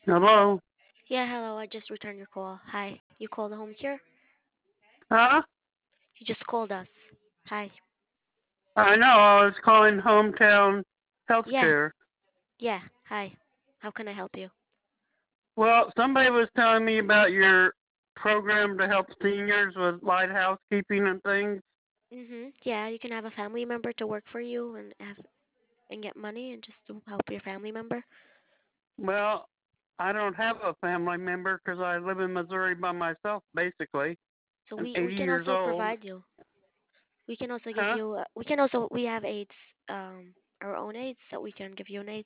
Hello? Yeah, hello. I just returned your call. Hi. You called home care? Huh? You just called us. Hi. I know, I was calling Hometown Yeah. Healthcare. Yeah. Hi. How can I help you? Well, somebody was telling me about your program to help seniors with light housekeeping and things. Yeah, you can have a family member to work for you and get money and just to help your family member. Well, I don't have a family member because I live in Missouri by myself, basically. So I'm we 80 can years also old. provide you. We can also give Huh? you. We can also we have aids. Our own aids that we can give you an aid.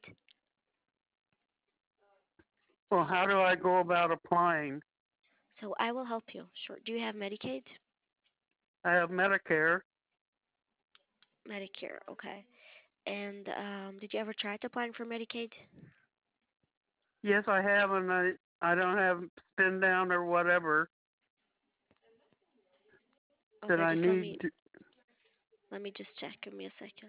Well, how do I go about applying? So I will help you. Sure. Do you have Medicaid? I have Medicare. Medicare. Okay. And did you ever try to apply for Medicaid? Yes, I have, and I don't have spin down or whatever that Okay. I Just let need me to. let me just check. Give me a second.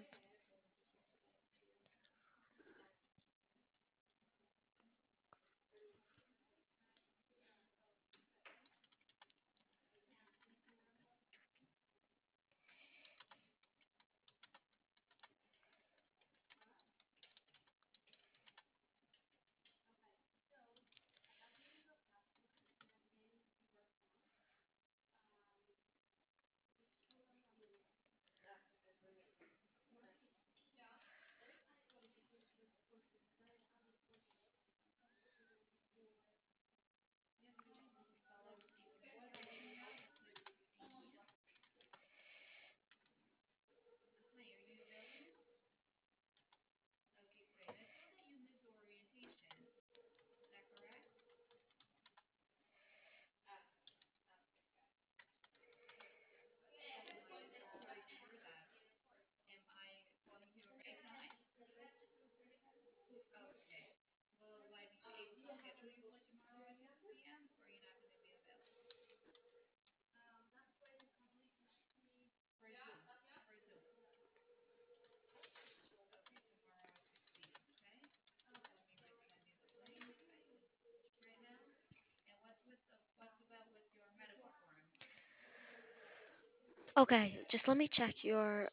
Okay, just let me check your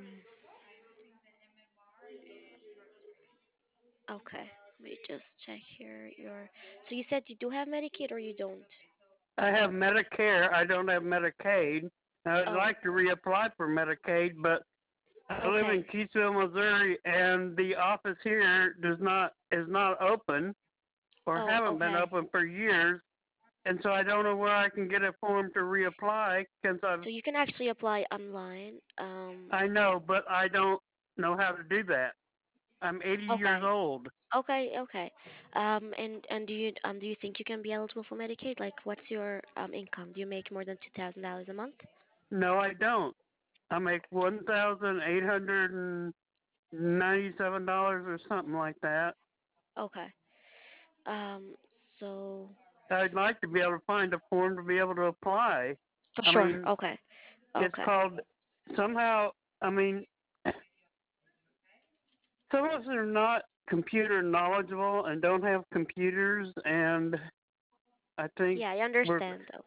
okay, let me just check here your so you said you do have Medicaid or you don't? I have Medicare. I don't have Medicaid. I'd Oh, like to reapply for Medicaid, but I live in okay. Keysville, Missouri, and the office here does not is not open or Oh, haven't been okay. open for years, and so I don't know where I can get a form to reapply since So you can actually apply online. I know, but I don't know how to do that. I'm 80 years Okay. old. Okay. And do you think you can be eligible for Medicaid? Like what's your income? Do you make more than $2,000 a month? No, I don't. I make $1,897 or something like that. Okay. So I'd like to be able to find a form to be able to apply. for I sure. mean, Okay. it's Okay. called somehow. I mean, some of us are not computer knowledgeable and don't have computers, and I think Yeah, I we're. understand though.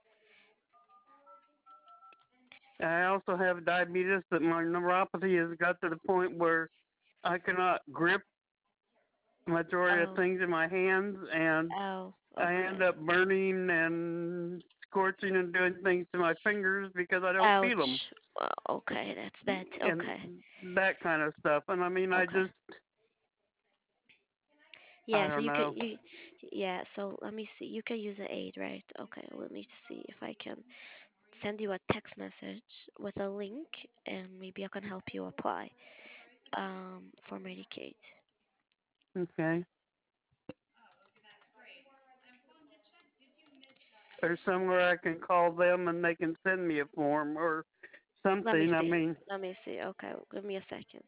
I also have diabetes that my neuropathy has got to the point where I cannot grip majority of Oh, things in my hands, and oh, I end okay. up burning and scorching and doing things to my fingers because I don't feel them Ouch. Okay, that's bad. and Okay. that kind of stuff. And I mean, Okay. I Yeah, so don't you could know. yeah, so let me see. You can use an aid, right? Okay, let me see if I can send you a text message with a link and maybe I can help you apply for Medicaid. Okay. There's somewhere I can call them and they can send me a form or Let me something. I see. mean, Let me see. Okay, give me a second.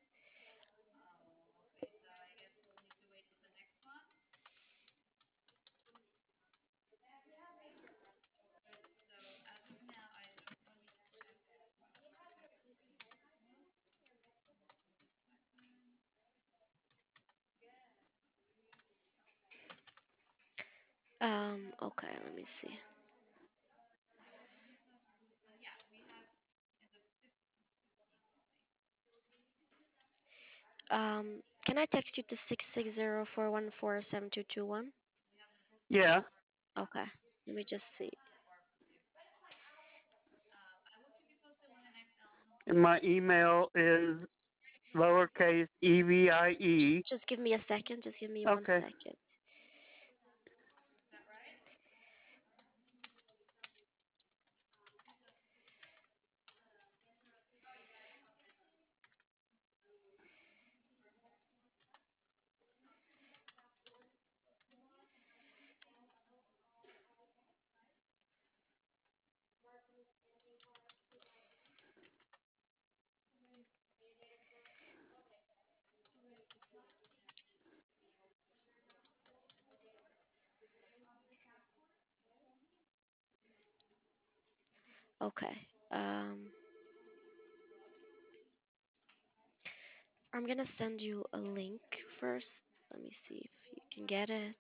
Okay, let me see. Can I text you to 660-414-7221? Yeah. Okay, let me just see. And my email is lowercase evie. Just give me a second. Just give me one Okay. second. Okay. I'm gonna send you a link first. Let me see if you can get it.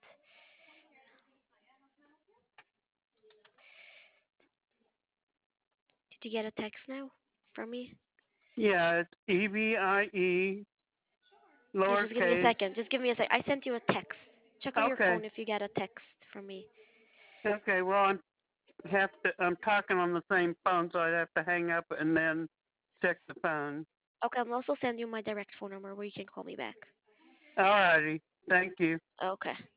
Did you get a text now from me? Yeah, it's EVIE No, just give me a lowercase. second. Just give me a sec. I sent you a text. Check on your Okay. phone if you get a text from me. Okay. Well, I'm talking on the same phone, so I'd have to hang up and then check the phone. Okay, I'm also sending you my direct phone number where you can call me back. All righty. Thank you. Okay.